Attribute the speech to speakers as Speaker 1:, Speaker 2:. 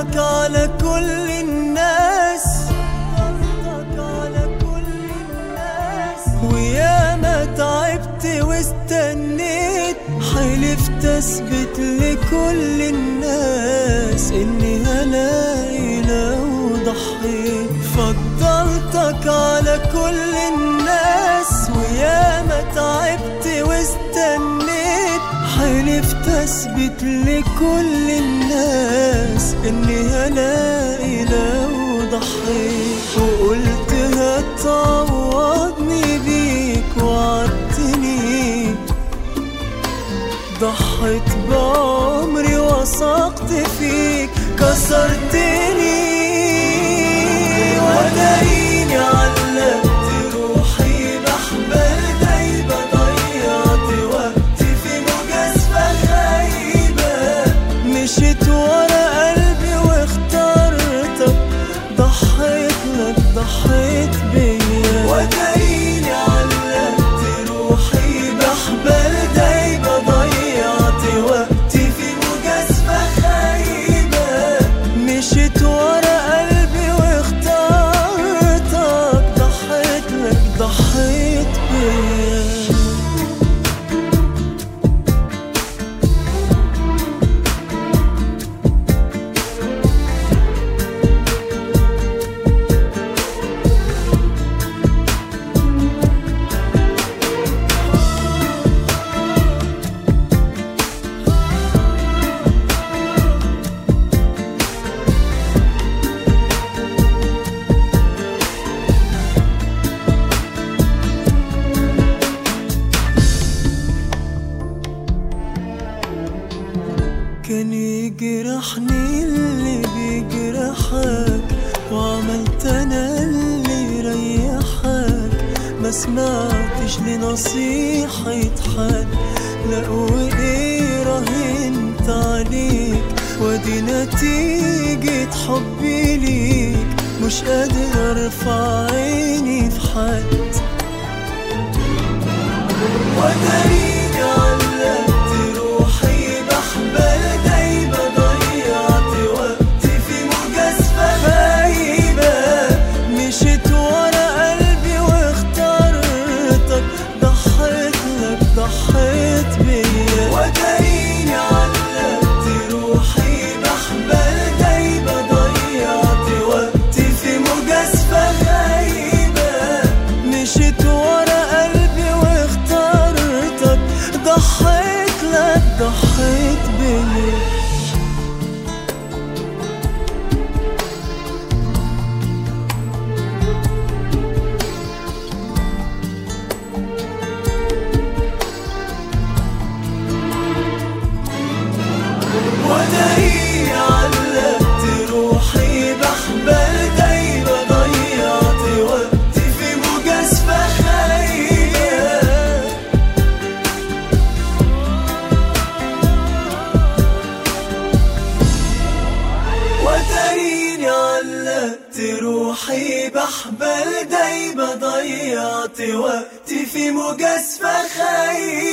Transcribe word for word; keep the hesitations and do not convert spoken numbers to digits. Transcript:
Speaker 1: فضلتك على كل الناس، فضلتك على كل الناس، ويا ما تعبت واستنيت، حلفت اثبت لكل الناس اني هلاقي لو ضحيت. فضلتك على كل الناس، ويا ما تعبت واستنيت، حلفت اثبت لكل الناس اني هلاقي لو ضحيت. وقلت هتعوضني بيك وعدتني، ضحيت بعمري وثقت فيك، كسرتني ودايني علقت روحي بحبال دايبة، ضيعت وقتي في مجازفة خايبة، مشيت ورا قلبي واخترتك، ضحيت لك ضحيت بيا. ودايني علقت روحي بحبال دايبة، ضيعت وقتي في مجازفة خايبة، مشيت ورا قلبي واخترتك، ضحيت لك ضحيت بيا. كان يجرحني اللي بيجرحك، وعملت انا اللي يريحك، ما سمعتش لنصيحة حد، لا وايه راهنت عليك، ودي نتيجة حبي ليك، مش قادر ارفع عيني في حد. وداريني علقت روحي بحبال دايبة، ضيعت وقتي في مجازفة خايبة، مشيت ورا قلبي واخترتك، ضحيت لك ضحيت بيا. وداريني علقت روحي بحبال دايبة، ضيعت وقتي في مجازفة خايبة، مشيت ورا قلبي واخترتك، ضحيت لك ضحيت بيا. وداريني علقت روحي بحبال دايبة، ضيعت وقتي في مجازفة خايبة، وداريني علقت روحي بحبال دايبة، ضيعت وقتي في مجازفة خايبة.